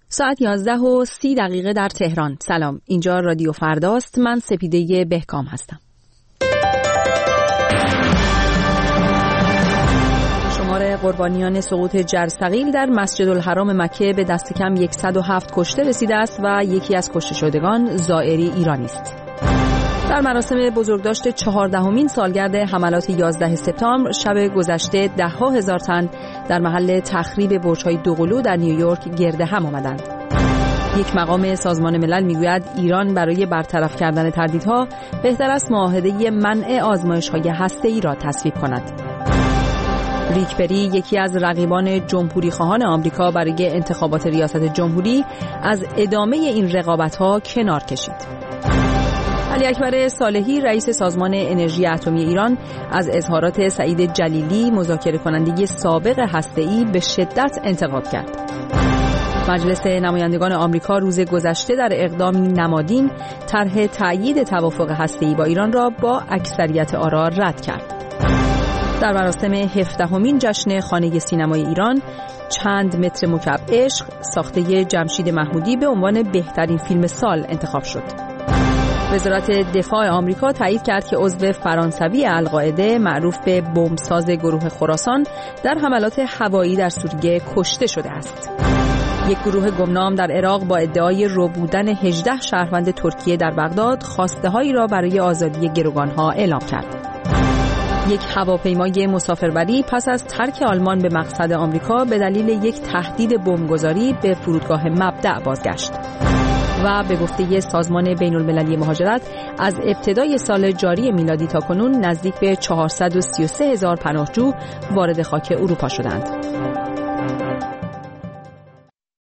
ساعت 11:30 در تهران. سلام، اینجا رادیو فرداست. من سپیده بهکام هستم. شمار قربانیان سقوط جرثقیل در مسجد الحرام مکه به دست کم 107 کشته رسیده است و یکی از کشته شدگان زائری ایرانی است. در مراسم بزرگداشت 14مین سالگرد حملات 11 سپتامبر شب گذشته 10,000 تن در محل تخریب برج‌های دوقلو در نیویورک گرد هم آمدند. یک مقام سازمان ملل میگوید ایران برای برطرف کردن تردیدها بهتر است معاهده منع آزمایش‌های هسته‌ای را تصویب کند. ریک پری، یکی از رقیبان جمهوری خواهان آمریکا برای انتخابات ریاست جمهوری، از ادامه این رقابت‌ها کنار کشید. علی اکبر صالحی، رئیس سازمان انرژی اتمی ایران، از اظهارات سعید جلیلی، مذاکره کننده سابق هسته‌ای، به شدت انتقاد کرد. مجلس نمایندگان آمریکا روز گذشته در اقدامی نمادین طرح تأیید توافق هسته‌ای با ایران را با اکثریت آرا رد کرد. در مراسم 17مین جشن خانه سینمای ایران چند متر مکعب عشق ساخته جمشید محمودی به عنوان بهترین فیلم سال انتخاب شد. وزارت دفاع آمریکا تایید کرد که عضو فرانسوی القاعده معروف به بمبساز گروه خراسان در حملات هوایی در سوریه کشته شده است. یک گروه گمنام در عراق با ادعای ربودن 18 شهروند ترکیه در بغداد خواسته‌هایی را برای آزادی گروگان‌ها اعلام کرد. یک هواپیمای مسافربری پس از ترک آلمان به مقصد آمریکا به دلیل یک تهدید بمبگذاری به فرودگاه مبدأ بازگشت و به گفته سازمان بین‌المللی مهاجرت از ابتدای سال جاری میلادی تا کنون نزدیک به 433,000 پناهجو وارد خاک اروپا شدند.